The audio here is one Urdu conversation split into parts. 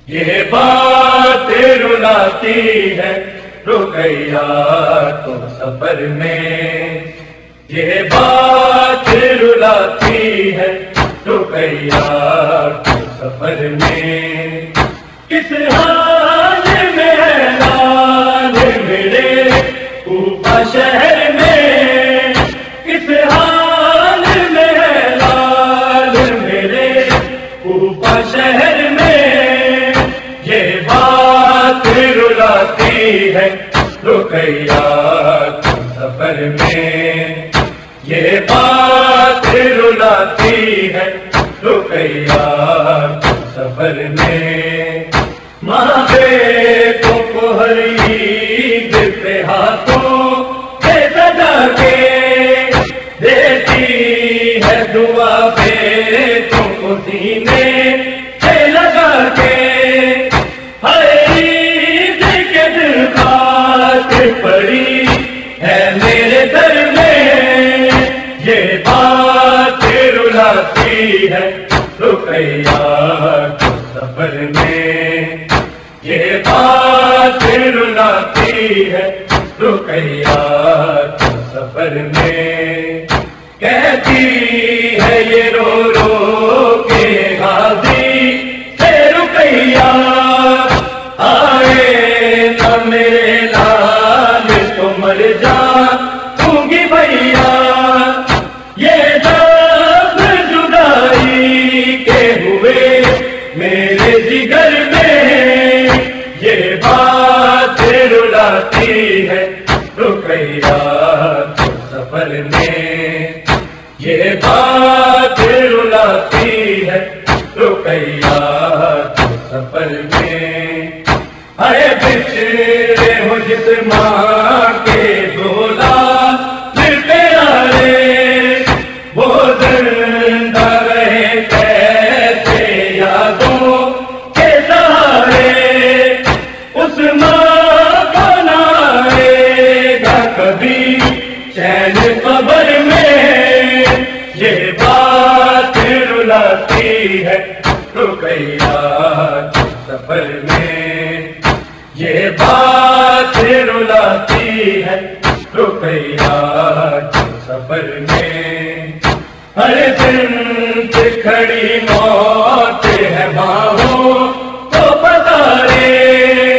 یہ بات رلاتی ہے رقیہ تو سفر میں، یہ بات رلاتی ہے رقیہ تو سفر میں، کس حال میں ہے لال میرے کوفہ شہر میں، کس حال میں ہے لال میرے کوفہ شہر میں، یہ بات رلاتی ہے رقیہ تو سفر میں، یہ بات رلاتی ہے رقیہ تو سفر میں، ماں بیٹوں کو ہر عید پہ ہاتھوں سے سجا کے دیتی ہے دعا بیٹوں کو سینے سے لگا کے، ہر عید کے دن خاطر پڑی ہے میرے در میں، یہ بات رلاتی ہے رقیہ تو سفر میں، یہ بات رلاتی ہے رقیہ تو سفر میں، کہتی ہے یہ رو رو کے غازی سے رقیہ، آئے نہ میرے لال تو مر جاؤں گی بھیا، یہ لفظ جدائی کے ہوئے میرے جگر میں، یہ بات رلاتی ہے رقیہ تو سفر میں، یہ بات رلاتی ہے رقیہ تو سفر میں، اے بچھڑے ہو جس ماں کے دولاد پیارے، وہ زندہ رہے کیسے یادوں کے سہارے، اس ماں کو نہ آئے گا کبھی چین قبر میں، یہ بات رلاتی ہے رقیہ تو سفر میں، یہ بات رلاتی ہے رقیہ تو سفر میں، ہر دن سے کھڑی موت ہے باہوں کو پکارے،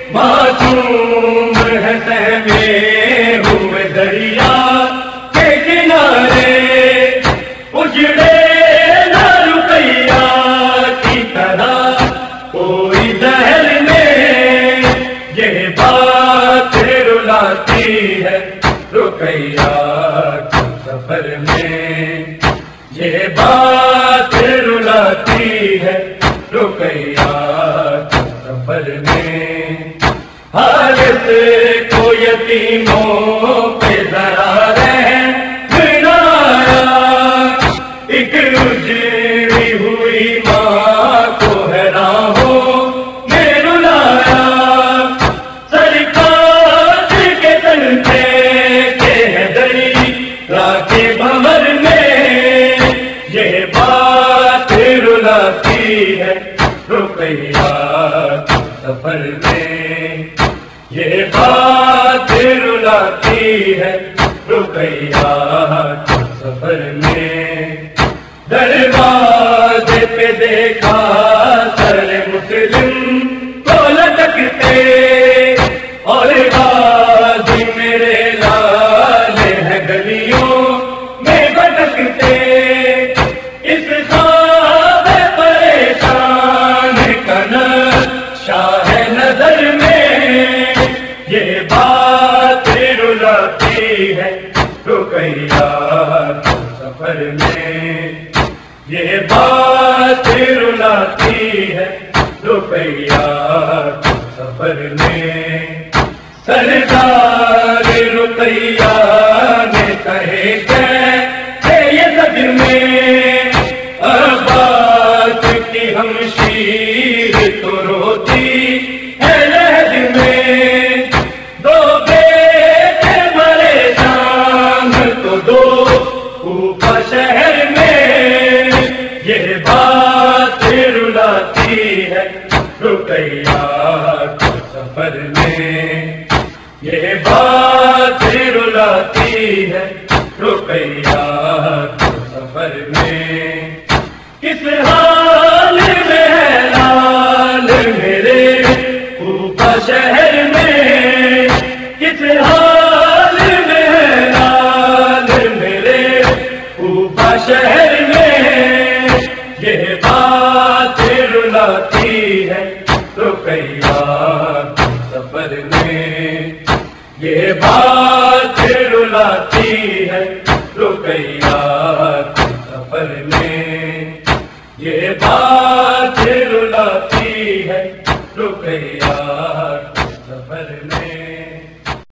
معصوم ہے سہمے ہوئے دریا کے کنارے، اجڑے نہ رقیہ کی طرح کوئی دہر میں، یہ بات رلاتی ہے رقیہ تو سفر میں، یہ بات رلاتی ہے رقیہ تو سفر میں، حالت کو یتیموں پہ ذرا رحم نہ آیا، ایک اجڑی ہوئی ماں کو ہے راہوں میں رلایا، سرکار کے تن کے ہے دریا کے بھنور میں، یہ بات رلاتی ہے رقیہ تو سفر میں، یہ بات رلاتی ہے رقیہ تو سفر میں، دروازے پہ دیکھا سر مسلم کو لٹکتے، اور غازی میرے لال ہے گلیوں میں بھٹکتے، اس خواب پریشان کا نقشہ ہے نظر میں، یہ بات رلاتی ہے رقیہ تو سفر میں، یہ بات رلاتی ہے رقیہ تو سفر میں، سردار رقیہ نے کہے کہ یہ سج میں، عباس کی ہمشیر تو روتی ہے لہج میں، دو بیٹے مرے شام تو دو کوفہ شہر میں، یہ بات رلاتی ہے رقیہ کے سفر میں یہ بات رلاتی ہے، رقیہ کے سفر میں کس حال میں ہے لال میرے کوفہ شہر میں، کس حال میں ہے لال میرے کوفہ شہر میں یہ بات رلاتی ہے، رقیہ کے سفر میں یہ بات رلاتی ہے، رقیہ کے سفر میں یہ بات